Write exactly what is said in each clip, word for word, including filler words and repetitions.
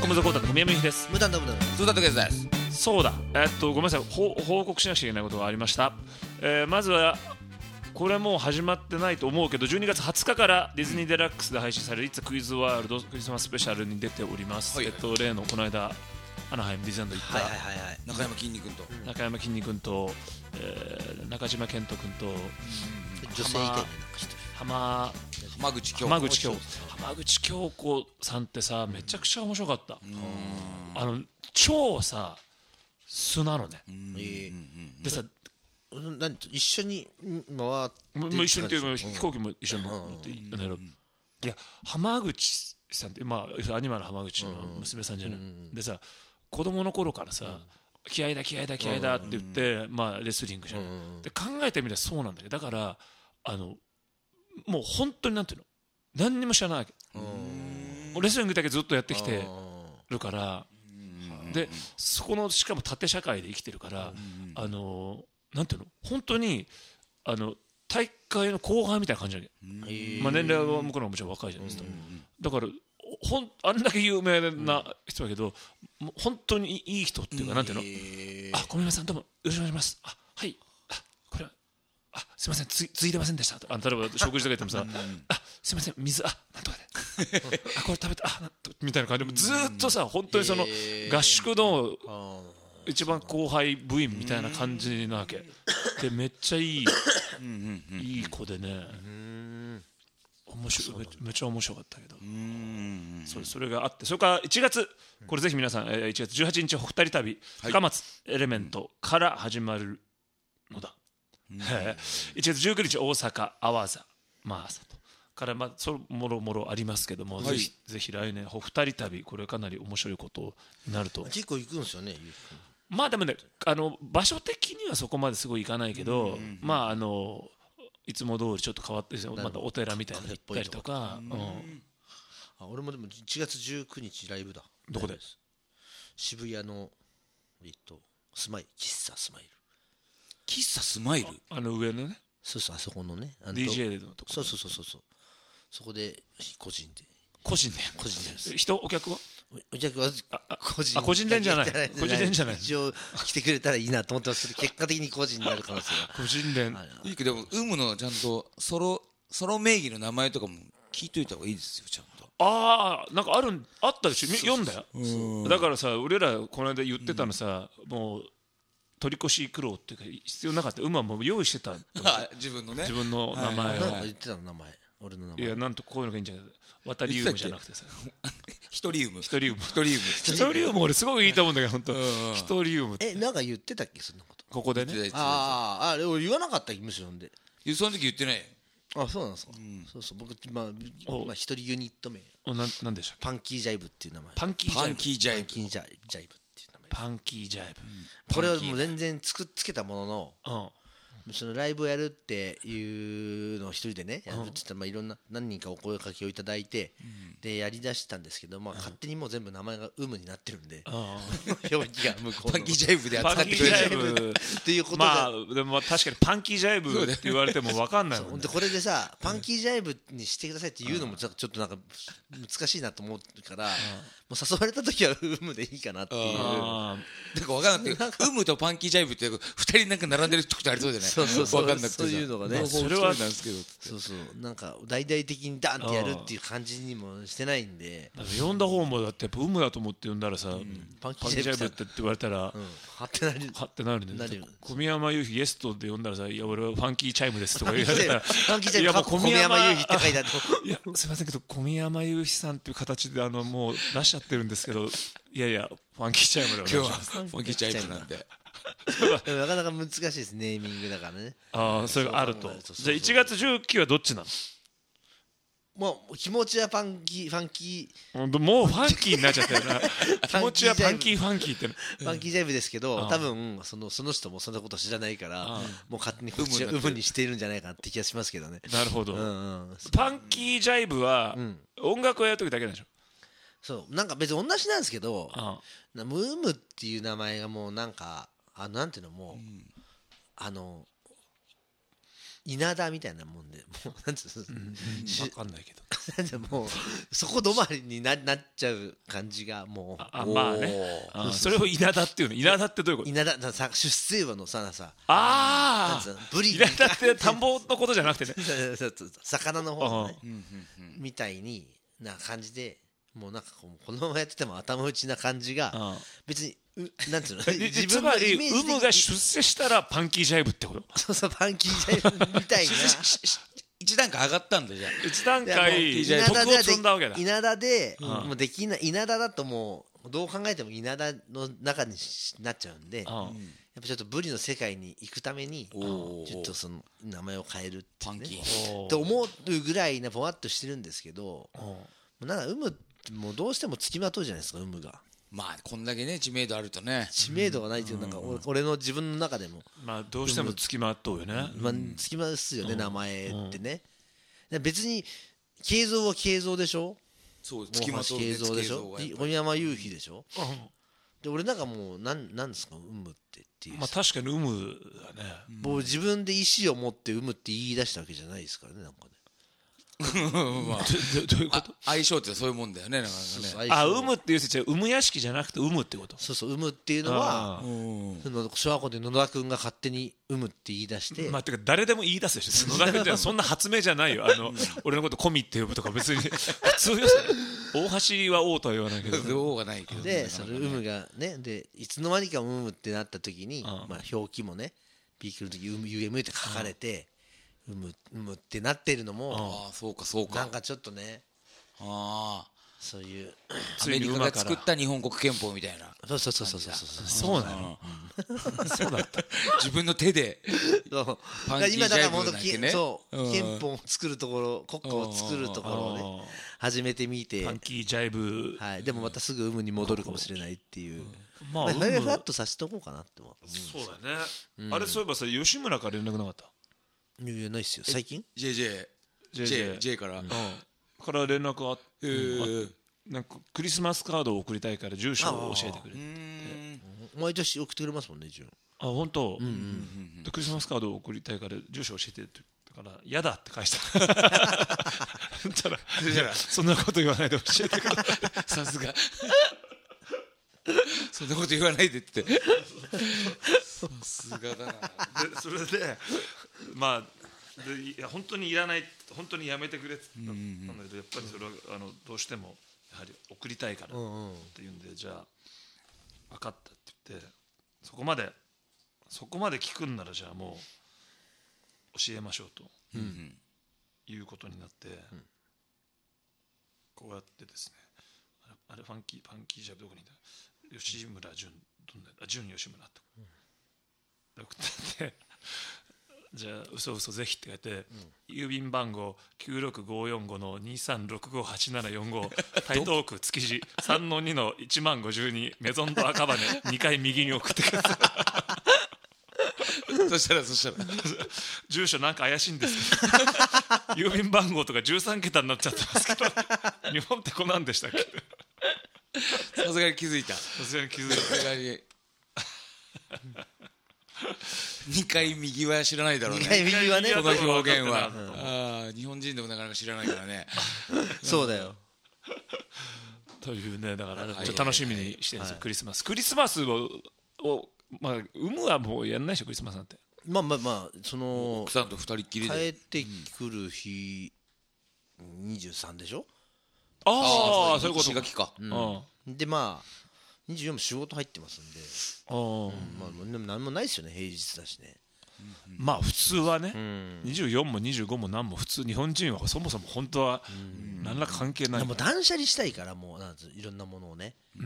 小室孝太と小宮山由紀です。 無駄だ無駄だそうだったけです。 そうだ、えっとごめんなさい、報告しなくちゃいけないことがありました。えー、まずはこれはもう始まってないと思うけどじゅうにがつはつかからディズニーデラックスで配信される It's a Quiz World クリスマススペシャルに出ております、はい、えっと例のこの間アナハイムディズニーランド行った、 はいはいはいはい、 中山きんに君と、 うん、中山きんに君と、えー、中島健人君と、うん、 女性いたよね、なんか一人浜浜口京子浜口京子浜口京子さんってさめちゃくちゃ面白かった。うんあの超さ素なのね。うんでさなん一緒に回ってもう一緒にっていう飛行機も一緒に乗っていったんだけど、いや浜口さんってまあアニマル浜口の娘さんじゃない、でさ子供の頃からさ気合だ気合だ気合だって言ってまあレスリングじゃんで考えてみればそうなんだけど、だからあのもう本当になんていうの何にも知らないわけ。レスリングだけずっとやってきてるからでそこのしかも縦社会で生きてるからあのなんていうの本当にあの大会の後輩みたいな感じだけど、まあ、年齢は向こうの方がもちろん若いじゃないですか。だからほんあんだけ有名な人だけど本当にいい人っていうかなんていうのあ小宮さんどうもよろしくお願いしますあはいあこれはあすいませんつついてませんでしたとあ例えば食事とか言ってもさあすいません水あなんとかであこれ食べたあなんとみたいな感じでずっとさ本当にその合宿の一番後輩部員みたいな感じなわけでめっちゃいいいい子でね面白いめっちゃ面白かったけどそれそれがあってそれからいちがつこれぜひ皆さんいちがつじゅうはちにちお二人旅高松エレメントから始まるのだ。いちがつじゅうくにち大阪阿波座まあとからまあそもろもろありますけども、はい、ぜひぜひ来年お二人旅これかなり面白いことになると結構行くんですよね。 まあでもねあの場所的にはそこまですごい行かないけど、うんうんうん、まああのいつも通りちょっと変わってまたお寺みたいなの行ったりとか、うんうん、 あ俺もでもいちがつじゅうくにちライブだ。 どこで？ 渋谷のえっとスマイ喫茶スマイル喫茶スマイルあ, あの上のねそうそうあそこのねディージェー のとこそうそうそうそうそこで個人で個人で個人で人お客はお客は個人あ個人店じゃない個人店じゃない一応来てくれたらいいなと思ってますけど結果的に個人になる可能性が個人店いいけど有無のちゃんとソロソロ名義の名前とかも聞いといた方がいいですよちゃんと。 ああなんかあるあったでしょ読んだよ。だからさ俺らこの間言ってたのさ、うん、もう取り越し苦労っていうか必要なかった馬も用意してた自分のね自分の名前を、 はいはい、言ってたの名前俺の名前いやなんとこういうのがいいんじゃない渡りウムじゃなくてさヒトリウムヒトリウムヒトリウムヒトリウム俺すごくいいと思うんだけど本当ヒトリウムえなんか言ってたっけそんなことここでねあああれ俺言わなかったむしろんでその時言ってないあそうなんですか、うん、そうそう僕まあまあ一人ユニット名おななんでしょうパンキージャイブっていう名前パンキージャイブパンキージャイブパンキージャイブっていう名前パンキージャイブ、 うん、これはもう全然つくつけたものの、うんそのライブをやるっていうのを一人でねやるって言ったらまあいろんな何人かお声かけをいただいて、うん、でやりだしたんですけど、まあ、勝手にもう全部名前がウムになってるんで、うん、表記が向こうのパンキージャイブで扱ってくれるっていうことでまあでも確かにパンキージャイブって言われても分かんないもんね。 でこれでさパンキージャイブにしてくださいって言うのもちょっとなんか難しいなと思うから、うん、もう誘われた時はウムでいいかなっていうなんか分かんなくてウムとパンキージャイブってふたりなんか並んでる時ありそうじゃないそうそうそう分かんなくてそういうのがねそれはなんですけどそうそうなんか大々的にダンってやるっていう感じにもしてないんで呼んだ方もだってやっぱウムだと思って呼んだらさ、うん、パンキージャイブって言われたら、うん、 はってなるはってなるんで小宮山雄飛ゲストで呼んだらさいや俺はファンキーチャイムですとか言われたらファンキーチャイムか小宮山雄飛って書いてあるいやすいませんけど小宮山雄飛さんっていう形であのもう出しちゃってるんですけどいやいやファンキーチャイムでお願いします今日はファンキーチャイムなんでなかなか難しいですネーミングだからね。 ああそれがあるとじゃあいちがつじゅうくにちはどっちなの？ もう気持ちはパンキーファンキーもうファンキーになっちゃったよな気持ちはパンキーファンキーってパンキージャイブですけど多分そのその人もそんなこと知らないからもう勝手にこっちはウムにしているんじゃないかって気がしますけどね。 なるほど、うんうん、パンキージャイブは音楽をやるときだけなんでしょ。 そうなんか別に同じなんですけどムームっていう名前がもうなんかあのなんていうのもう、うん、あの稲田みたいなもんでもうなんつうの、 うん、分かんないけどなんてもうそこ止まりに な, なっちゃう感じがもうああまあねあそれを稲田っていうの稲田ってどういうこと稲田ださ出世馬のささああブリ稲田って田んぼのことじゃなくてね魚の方のねみたいにな感じでもうなんかこうこのままやってても頭打ちな感じが別になんつうの自分のイメージ的に有無が出世したらパンキージャイブってことそうそうパンキージャイブみたいな一段階上がったんだじゃあ一段階稲田徳を積んだわけだ稲田で、 うん、 もうできない稲田だともうどう考えても稲田の中になっちゃうんで、うん、やっぱちょっとブリの世界に行くためにちょっとその名前を変えるっていうね、パンキーと思うぐらいねぼわっとしてるんですけど、なんか有無もうどうしてもつきまとうじゃないですか有無が。 まあこんだけね知名度あるとね知名度がないっていうなんか 俺, 俺の自分の中でもまあどうしてもつきまとうよね、 まあ、つきますよね、うん、名前ってね、うん、別に慶三は慶三でしょそうつきまとう慶三でしょ鬼山雄飛でしょ、うん、で俺なんかもうなんなんですか有無ってっていうまあ確かに有無だね、 もう自分で意思を持って有無って言い出したわけじゃないですからねなんかねまあ、どういうこと相性ってそういうもんだよねなかなかねあ有無っていう説は有無屋敷じゃなくて有無ってことそうそう有無っていうのはその小学校で野田君が勝手に有無って言い出してまあてか誰でも言い出すでしょ野田君じゃそんな発明じゃないよあの俺のことコミって呼ぶとか別に普通よ大橋は王とは言わないけど王がないけどでその有無がねでいつの間にか有無ってなった時にまあ表記もねピークの時 ユーエム って書かれてうむうむってなってるのもああそうかそうかなんかちょっとねああそういうアメリカが作った日本国憲法みたいなそうそうそうそうそうそうそうなのそうだった自分の手でパンキージャイブなんてねそう憲法を作るところ国家を作るところをね初めて見てパンキージャイブはいでもまたすぐ有無に戻るかもしれないっていうまあフラッとさせておこうかなって思うそうだねあれそういえばさ吉村から連絡なかったいやいやないっすよ最近ジェイジェイ ジェイジェイから、うん、 から連絡あって、えー、なんかクリスマスカードを送りたいから住所を教えてくれって毎年送ってくれますもんねあ本当、うんうんうん、でクリスマスカードを送りたいから住所教えてってだから嫌だって返したたらそんなこと言わないで教えてくれさすがそんなこと言わないでってさすがだなでそれでまあでいや本当にいらない本当にやめてくれって言ったんだけどやっぱりそれはあのどうしてもやはり送りたいからっていうんでじゃあ分かったって言ってそこまでそこまで聞くんならじゃあもう教えましょうということになってこうやってですねあれファンキーファンキージャブどこにいた吉村淳どんなあ淳吉村って送ってじゃあ嘘嘘ぜひって書いて、うん、郵便番号きゅうろくごよんごのにさんろくごはちななよんご台東区築地 さんのにのいちまんごじゅうにメゾンド赤羽にかい右に送ってくださいそしたらそしたら住所なんか怪しいんですけど郵便番号とかじゅうさんけたになっちゃってますけど日本ってこんなんでしたっけさすがに気づいたさすがに気づいたさすがににかい右は知らないだろうねにかい右はねこの表現は、うん、あ日本人でもなかなか知らないからねそうだよというねだからちょっと楽しみにしてるんですよ、はい、クリスマスクリスマスををまあ有無はもうやんないでしょクリスマスなんてまあまあまあその奥さんと二人っきりで帰ってくる日、うん、にじゅうさんでしょああそういうことがきか、 うん、でまあにじゅうよんも仕事入ってますんであ、うんまあ、でも何もないですよね平日だしね、 うん、まあ普通はね、うん、にじゅうよんもにじゅうごも何も普通日本人はそもそも本当は何ら関係ない、うん、 でも断捨離したいからもうなんいろんなものをね、うん、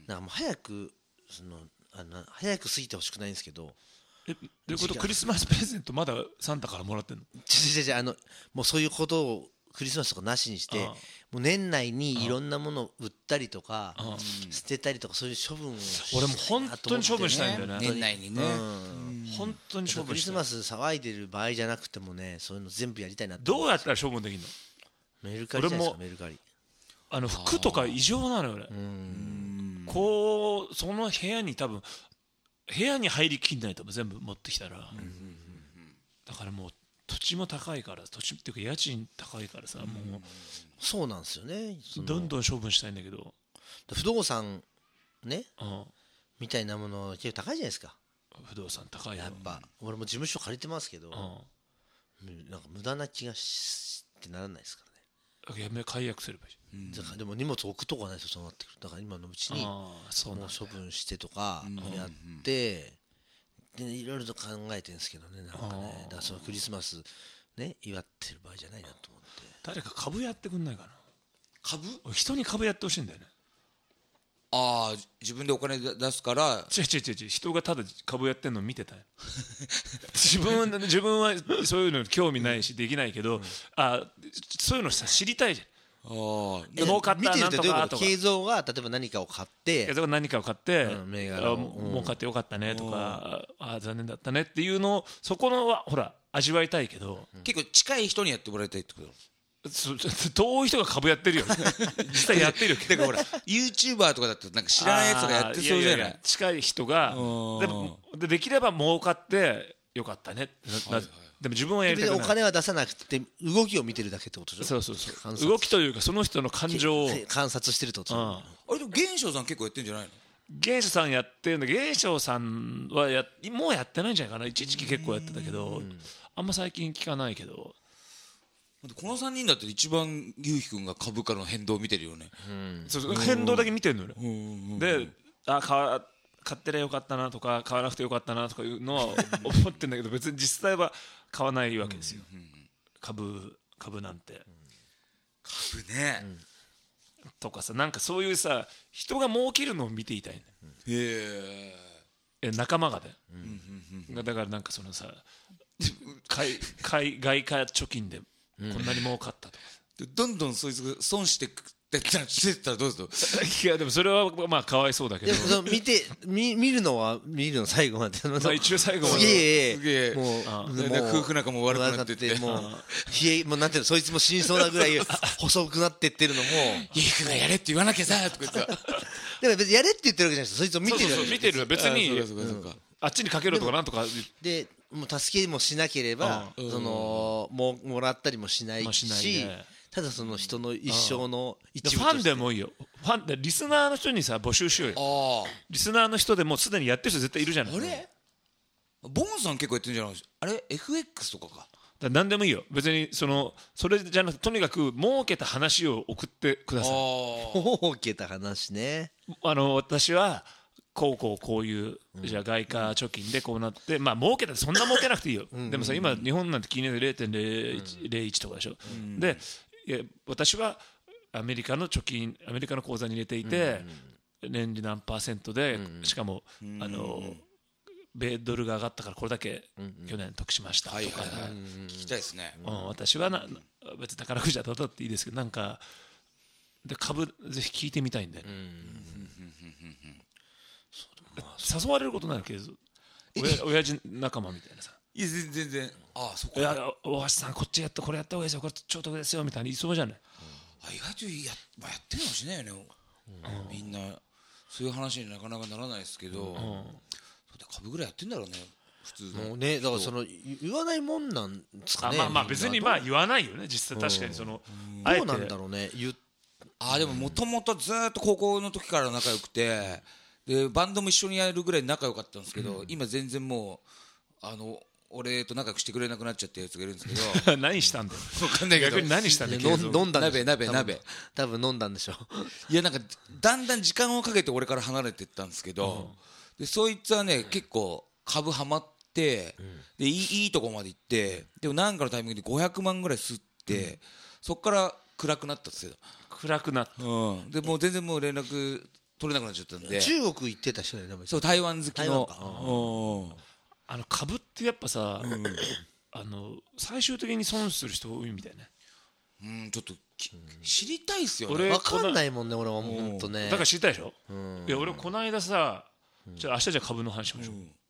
なんかもう早くそのあの早く過ぎてほしくないんですけどえどういうことクリスマスプレゼントまだサンタからもらってんの違う違う違うあのもうそういうことをクリスマスとかなしにして、もう年内にいろんなものを売ったりとか捨てたりとかそういう処分をしたいなと思って、 俺も本当に処分したいんだよね年内にね、 うん、本当に処分したいクリスマス騒いでる場合じゃなくてもねそういうの全部やりたいなってどうやったら処分できるのメルカリじゃないですかメルカリあの服とか異常なのよ俺うんこうその部屋に多分部屋に入りきんないと全部持ってきたらだからもう土地も高いから土地っていうか家賃高いからさ、もうそうなんですよね。 どんどん処分したいんだけど、 不動産ね、 うん、 みたいなもの結構高いじゃないですか。 不動産高いよやっぱ俺も事務所借りてますけど、うん、なんか無駄な気がしってならないですからね。 やめ解約すればいい、 うん、だからでも荷物置くとこないですよ、そうなってくる。だから今のうちにもう処分してとかやって、でいろいろと考えてるんですけどね、なんかね、だからそのクリスマスね祝ってる場合じゃないなと思って。 誰か株やってくんないかな。 株？ 人に株やってほしいんだよね。 ああ、自分でお金出すから。 違う違う違う違う、人がただ株やってんの見てたよ自分は自分はそういうの興味ないしできないけど、うん、あそういうのさ知りたいじゃん。あで儲かったなんとかとか、慶三が例えば何かを買って慶三が何かを買って、うん、銘柄を儲かってよかったねとか、あ残念だったねっていうのをそこのはほら味わいたいけど、 うん、結構近い人にやってもらいたいってこと。 遠い人が株やってるよ実際やってるよだからほら YouTuber とかだとなんか知らないやつがやってそうじゃない。いやいやいや近い人がでも で, できれば儲かってよかったね、はいはい、でも自分はやりたくない。 お金は出さなくて動きを見てるだけってことでしょ。 そうそうそう、動きというかその人の感情を観察してるってこと。 あれでも玄翔さん結構やってんじゃないの。 玄翔さんやってるんだ。玄翔さんはやもうやってないんじゃないかな。一時期結構やってたけどあんま最近聞かないけど。 このさんにんだって一番ゆうひくんが株価の変動を見てるよね。 うんそうそう変動だけ見てるのよ、うん、であ買買ってりゃよかったなとか買わなくてよかったなとかいうのは思ってるんだけど別に実際は買わないわけですよ、うんうん、株株なんて、うん、 株ね、 うん、とかさなんかそういうさ人が儲けるのを見ていたいね、うん、へえ仲間がね、うん、だからなんかそのさ買い買い外貨貯金でこんなに儲かったとか、 うん、どんどんそいつが損してってしてたらどうするいやでもそれはまあかわいそうだけど、 でも見て見見るのは見るの最後まで、まあ、一応最後まですげえすげえもう夫婦仲も悪くなっててもう冷えもうなんていうのそいつも死にそうなぐらい細くなってってるのもゆうひくんがやれって言わなきゃさとか言ってでも別にやれって言ってるわけじゃないです。そいつを見てるわけ。 見てる別にあっちにかけろとかなんとかでもう助けもしなければそのももらったりもしないし、ただその人の一生の一部としてファンでもいいよ。ファンでリスナーの人にさ募集しようよ。リスナーの人でもうすでにやってる人絶対いるじゃない。 あれボンさん結構やってるんじゃない。あれ エフエックス とかか。 だ何でもいいよ別に。そのそれじゃなくてとにかく儲けた話を送ってください。 儲けた話ね。 あの私はこうこうこういうじゃあ外貨貯金でこうなってまあ儲けたってそんな儲けなくていいよ。でもさ今日本なんて金利で ゼロてんゼロいち とかでしょ。でいや私はアメリカの貯金アメリカの口座に入れていて年利何パーセントでしかもあの米ドルが上がったからこれだけ去年得しましたとか聞きたいですね。 私はな別に宝くじ当たっていいですけどなんかで株ぜひ聞いてみたいんで誘われることないけど親父仲間みたいなさ。 いや全然ああそこいや大橋さんこっちやったこれやった方がいいですよこれ超得ですよみたいに言いそうじゃない。 あ意外とや、まあ、やってるかもしれないよね、うん、みんなそういう話になかなかならないですけど、うん、そうだ株ぐらいやってんだろうね普通のもうね。だからその言わないもんなんですかね。 あまあまあ別にまあ言わないよね実際確かにその、 うん、どうなんだろうね。言あでももともとずっと高校の時から仲良くてでバンドも一緒にやるぐらい仲良かったんですけど、うん、今全然もうあの俺と仲良くしてくれなくなっちゃったやつがいるんですけど何したんだよ分かんないけど逆に何したんだよ。 飲んだん鍋鍋鍋多分飲んだんでしょいやなんかだんだん時間をかけて俺から離れていったんですけど、うん、でそいつはね結構株ハマって、うん、でいい、いいとこまで行ってでも何かのタイミングでごひゃくまんぐらい吸って、うん、そっから暗くなったんですよ。 暗くなった、 うん、でもう全然もう連絡取れなくなっちゃったんで。 中国行ってた人だよね。 そう台湾好きのあの株ってやっぱさ、うん、あの最終的に損する人多いみたいね。 うんちょっと知りたいっすよね。 俺分かんないもんね俺はもうほんとね。 だから知りたいでしょ。うんいや俺この間さ、うん、じゃあ明日じゃあ株の話しましょう、うん